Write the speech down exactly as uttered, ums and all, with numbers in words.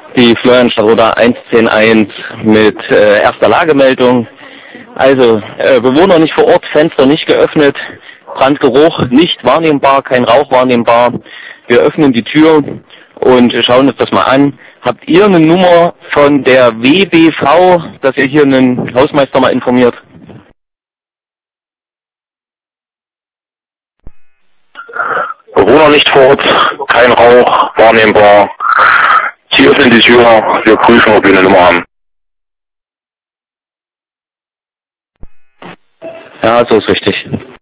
Die Florian Stadtroder eins zehn eins mit äh, erster Lagemeldung. Also äh, Bewohner nicht vor Ort, Fenster nicht geöffnet, Brandgeruch nicht wahrnehmbar, kein Rauch wahrnehmbar. Wir öffnen die Tür und schauen uns das mal an. Habt ihr eine Nummer von der W B V, dass ihr hier einen Hausmeister mal informiert? Bewohner nicht vor Ort, kein Rauch wahrnehmbar. Sie öffnen die Tür, wir prüfen, ob wir eine Nummer haben. Ja, so ist richtig.